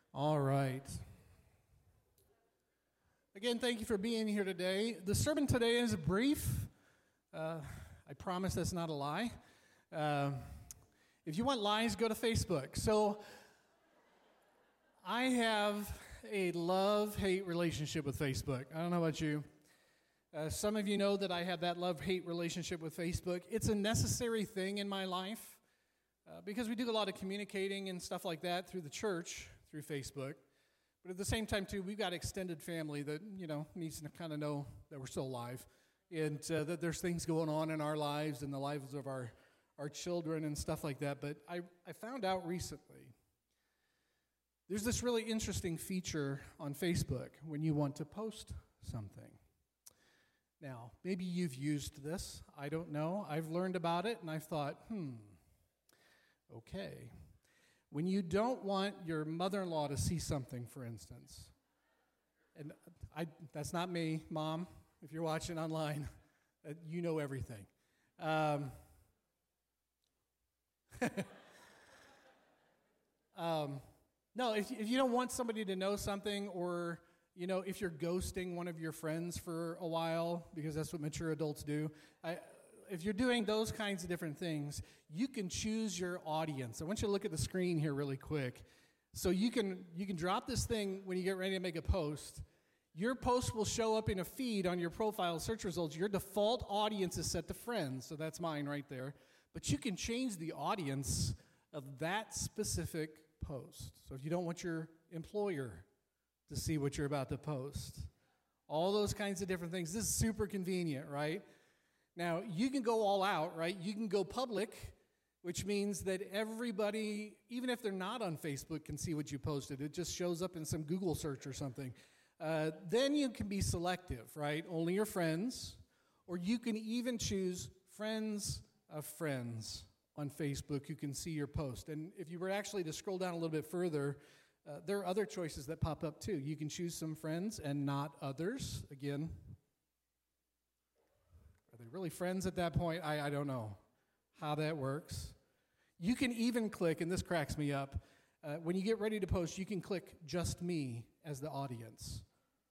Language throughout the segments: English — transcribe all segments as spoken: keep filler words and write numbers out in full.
All right. Again, thank you for being here today. The sermon today is brief. Uh, I promise that's not a lie. Uh, if you want lies, go to Facebook. So I have a love-hate relationship with Facebook. I don't know about you. Uh, some of you know that I have that love-hate relationship with Facebook. It's a necessary thing in my life uh, because we do a lot of communicating and stuff like that through the church, through Facebook. But at the same time, too, we've got extended family that, you know, needs to kind of know that we're still alive and uh, that there's things going on in our lives and the lives of our, our children and stuff like that. But I, I found out recently there's this really interesting feature on Facebook when you want to post something. Now, maybe you've used this. I don't know. I've learned about it, and I've thought, hmm, okay. When you don't want your mother-in-law to see something, for instance, and I, that's not me, Mom, if you're watching online, you know everything. Um, um, no, if, if you don't want somebody to know something, or, you know, if you're ghosting one of your friends for a while, because that's what mature adults do, I... If you're doing those kinds of different things, you can choose your audience. I want you to look at the screen here really quick. So you can you can drop this thing when you get ready to make a post. Your post will show up in a feed on your profile search results. Your default audience is set to friends, so that's mine right there. But you can change the audience of that specific post. So if you don't want your employer to see what you're about to post, all those kinds of different things. This is super convenient, right? Now, you can go all out, right? You can go public, which means that everybody, even if they're not on Facebook, can see what you posted. It just shows up in some Google search or something. Uh, then you can be selective, right? Only your friends, or you can even choose friends of friends on Facebook who can see your post. And if you were actually to scroll down a little bit further, uh, there are other choices that pop up too. You can choose some friends and not others. Again, are they really friends at that point? I, I don't know how that works. You can even click, and this cracks me up, uh, when you get ready to post, you can click just me as the audience.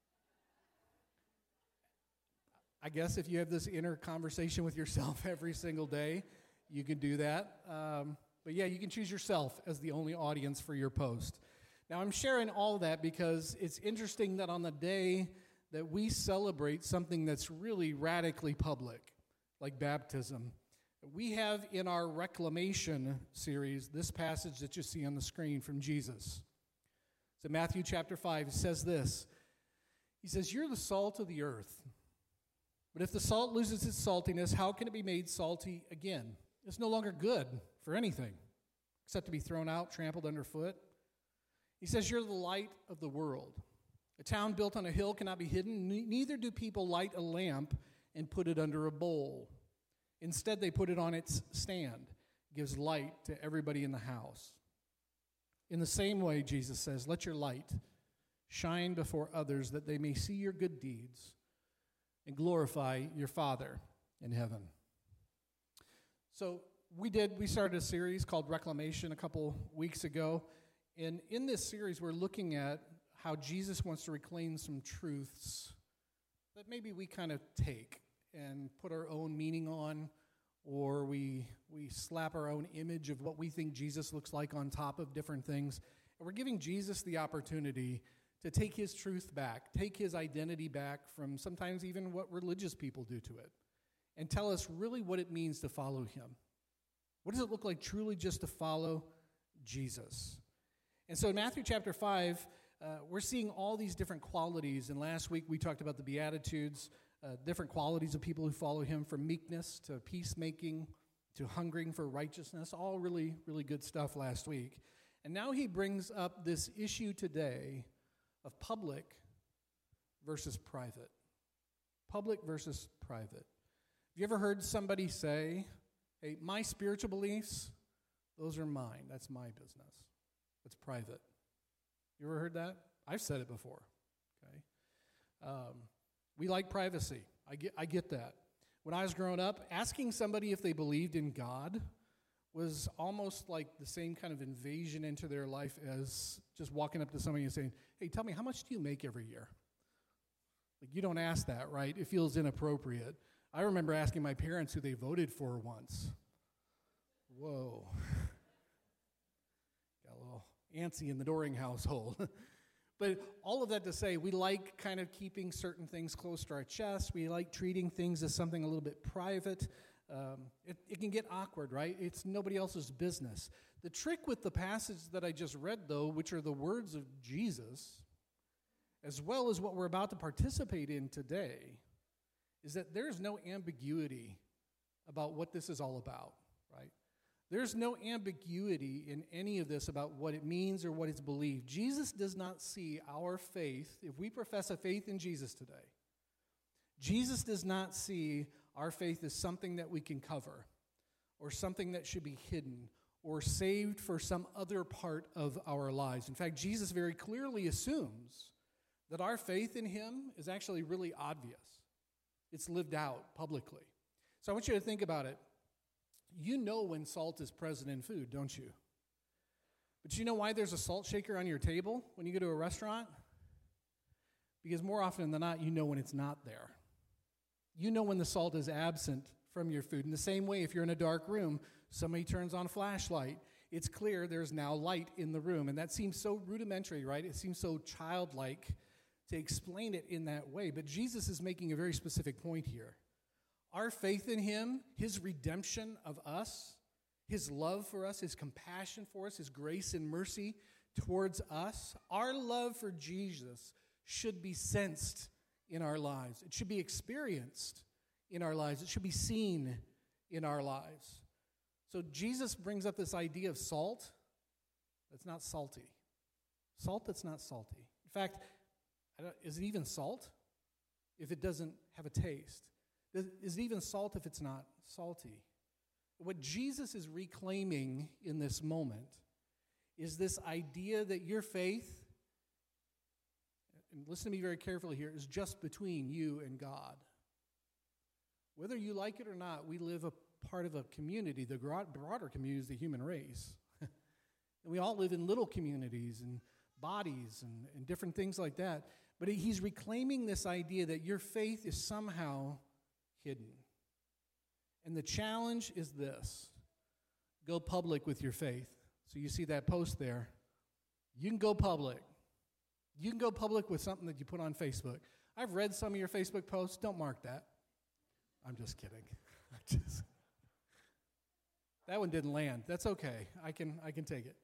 I guess if you have this inner conversation with yourself every single day, you can do that. Um, but yeah, you can choose yourself as the only audience for your post. Now, I'm sharing all that because it's interesting that on the day that we celebrate something that's really radically public, like baptism, we have in our Reclamation series this passage that you see on the screen from Jesus. So Matthew chapter five, it says this. He says, "You're the salt of the earth. But if the salt loses its saltiness, how can it be made salty again? It's no longer good for anything except to be thrown out, trampled underfoot." He says, "You're the light of the world. A town built on a hill cannot be hidden, neither do people light a lamp and put it under a bowl. Instead, they put it on its stand. It gives light to everybody in the house. In the same way," Jesus says, "let your light shine before others that they may see your good deeds and glorify your Father in heaven." So we did, we started a series called Reclamation a couple weeks ago. And in this series, we're looking at how Jesus wants to reclaim some truths that maybe we kind of take and put our own meaning on, or we we slap our own image of what we think Jesus looks like on top of different things. And we're giving Jesus the opportunity to take his truth back, take his identity back from sometimes even what religious people do to it, and tell us really what it means to follow him. What does it look like truly just to follow Jesus? And so in Matthew chapter five, Uh, we're seeing all these different qualities, and last week we talked about the Beatitudes, uh, different qualities of people who follow him, from meekness to peacemaking to hungering for righteousness, all really, really good stuff last week. And now he brings up this issue today of public versus private. Public versus private. Have you ever heard somebody say, "Hey, my spiritual beliefs, those are mine, that's my business. It's private"? You ever heard that? I've said it before. Okay, um, we like privacy. I get, I get that. When I was growing up, asking somebody if they believed in God was almost like the same kind of invasion into their life as just walking up to somebody and saying, hey, tell me, how much do you make every year? Like, you don't ask that, right? It feels inappropriate. I remember asking my parents who they voted for once. Whoa. Got a little antsy in the Doring household. But all of that to say, we like kind of keeping certain things close to our chest. We like treating things as something a little bit private. Um, it, it can get awkward, right? It's nobody else's business. The trick with the passage that I just read, though, which are the words of Jesus, as well as what we're about to participate in today, is that there's no ambiguity about what this is all about, right? There's no ambiguity in any of this about what it means or what it's believed. Jesus does not see our faith, if we profess a faith in Jesus today, Jesus does not see our faith as something that we can cover or something that should be hidden or saved for some other part of our lives. In fact, Jesus very clearly assumes that our faith in him is actually really obvious. It's lived out publicly. So I want you to think about it. You know when salt is present in food, don't you? But you know why there's a salt shaker on your table when you go to a restaurant? Because more often than not, you know when it's not there. You know when the salt is absent from your food. In the same way, if you're in a dark room, somebody turns on a flashlight, it's clear there's now light in the room. And that seems so rudimentary, right? It seems so childlike to explain it in that way. But Jesus is making a very specific point here. Our faith in him, his redemption of us, his love for us, his compassion for us, his grace and mercy towards us, our love for Jesus should be sensed in our lives. It should be experienced in our lives. It should be seen in our lives. So Jesus brings up this idea of salt that's not salty. Salt that's not salty. In fact, is it even salt if it doesn't have a taste? Is it even salt if it's not salty? What Jesus is reclaiming in this moment is this idea that your faith, and listen to me very carefully here, is just between you and God. Whether you like it or not, we live a part of a community. The broader community is the human race. And we all live in little communities and bodies and, and different things like that. But he's reclaiming this idea that your faith is somehow hidden. And the challenge is this: go public with your faith. So you see that post there. You can go public. You can go public with something that you put on Facebook. I've read some of your Facebook posts. Don't mark that. I'm just kidding. I just, that one didn't land. That's okay. I can I can take it.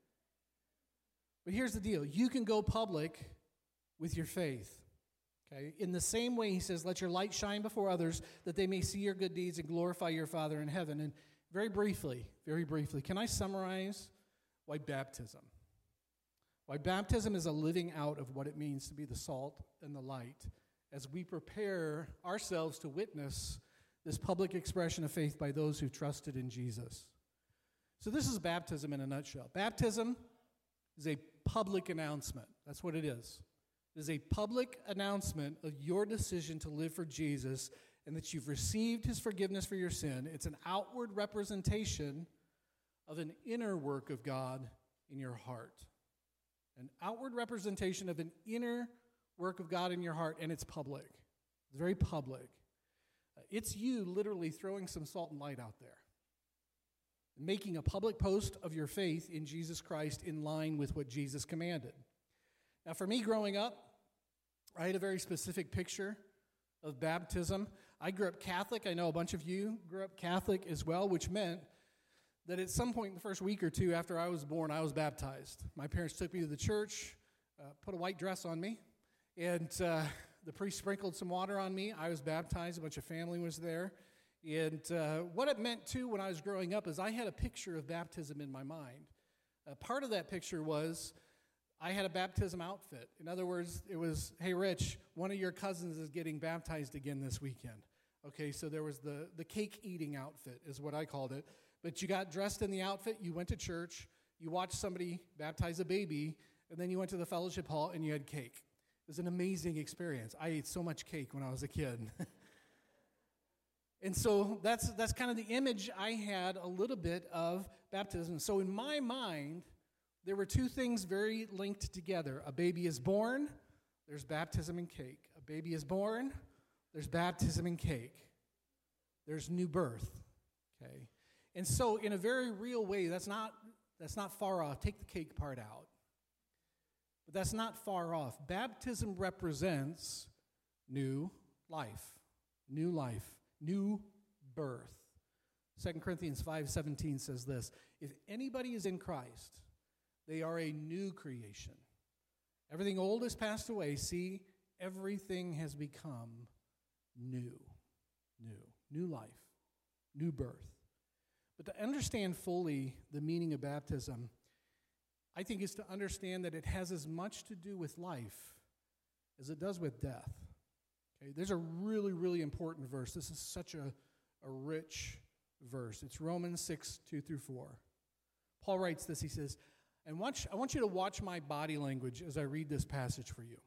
But here's the deal. You can go public with your faith. Okay? In the same way, he says, let your light shine before others that they may see your good deeds and glorify your Father in heaven. And very briefly, very briefly, can I summarize why baptism? Why baptism is a living out of what it means to be the salt and the light as we prepare ourselves to witness this public expression of faith by those who trusted in Jesus. So this is baptism in a nutshell. Baptism is a public announcement. That's what it is. It is a public announcement of your decision to live for Jesus and that you've received his forgiveness for your sin. It's an outward representation of an inner work of God in your heart. An outward representation of an inner work of God in your heart, and it's public. It's very public. It's you literally throwing some salt and light out there, making a public post of your faith in Jesus Christ in line with what Jesus commanded. Now, for me growing up, I had a very specific picture of baptism. I grew up Catholic. I know a bunch of you grew up Catholic as well, which meant that at some point in the first week or two after I was born, I was baptized. My parents took me to the church, uh, put a white dress on me, and uh, the priest sprinkled some water on me. I was baptized. A bunch of family was there. And uh, what it meant, too, when I was growing up is I had a picture of baptism in my mind. Uh, part of that picture was I had a baptism outfit. In other words, it was, hey, Rich, one of your cousins is getting baptized again this weekend. Okay, so there was the, the cake-eating outfit is what I called it. But you got dressed in the outfit, you went to church, you watched somebody baptize a baby, and then you went to the fellowship hall and you had cake. It was an amazing experience. I ate so much cake when I was a kid. And so that's that's kind of the image I had a little bit of baptism. So in my mind, there were two things very linked together. A baby is born, there's baptism and cake. A baby is born, there's baptism and cake. There's new birth, okay? And so in a very real way, that's not that's not far off. Take the cake part out. But that's not far off. Baptism represents new life, new life, new birth. Second Corinthians five seventeen says this, if anybody is in Christ, they are a new creation. Everything old has passed away. See, everything has become new, new, new life, new birth. But to understand fully the meaning of baptism, I think is to understand that it has as much to do with life as it does with death. Okay, there's a really, really important verse. This is such a, a rich verse. It's Romans six, two through four. Paul writes this, he says, and watch, I want you to watch my body language as I read this passage for you.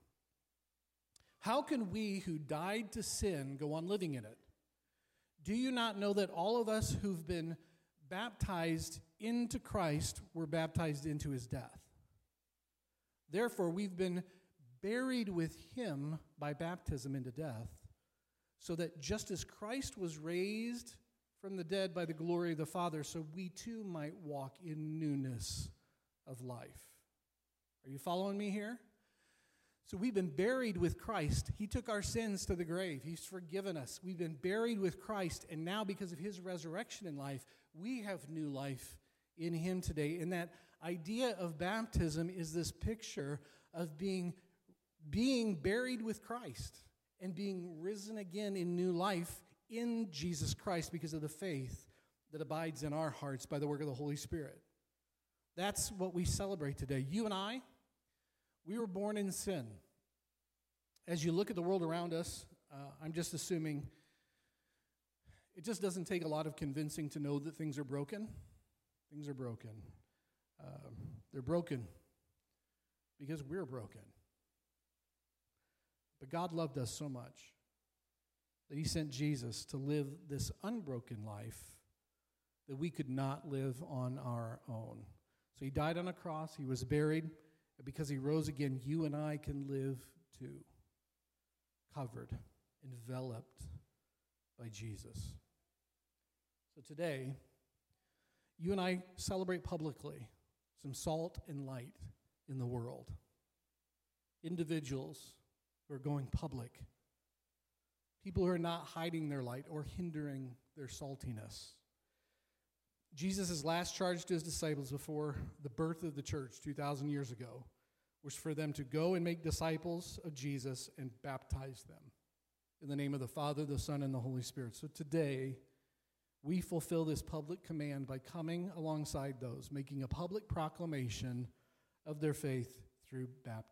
How can we who died to sin go on living in it? Do you not know that all of us who've been baptized into Christ were baptized into his death? Therefore, we've been buried with him by baptism into death, so that just as Christ was raised from the dead by the glory of the Father, so we too might walk in newness of life. Are you following me here? So we've been buried with Christ. He took our sins to the grave. He's forgiven us. We've been buried with Christ, and now because of his resurrection in life, we have new life in him today. And that idea of baptism is this picture of being, being buried with Christ and being risen again in new life in Jesus Christ because of the faith that abides in our hearts by the work of the Holy Spirit. That's what we celebrate today. You and I, we were born in sin. As you look at the world around us, uh, I'm just assuming it just doesn't take a lot of convincing to know that things are broken. Things are broken. Um, they're broken because we're broken. But God loved us so much that he sent Jesus to live this unbroken life that we could not live on our own. So he died on a cross, he was buried, and because he rose again, you and I can live too, covered, enveloped by Jesus. So today, you and I celebrate publicly some salt and light in the world. Individuals who are going public. People who are not hiding their light or hindering their saltiness. Jesus' last charge to his disciples before the birth of the church two thousand years ago was for them to go and make disciples of Jesus and baptize them in the name of the Father, the Son, and the Holy Spirit. So today, we fulfill this public command by coming alongside those, making a public proclamation of their faith through baptism.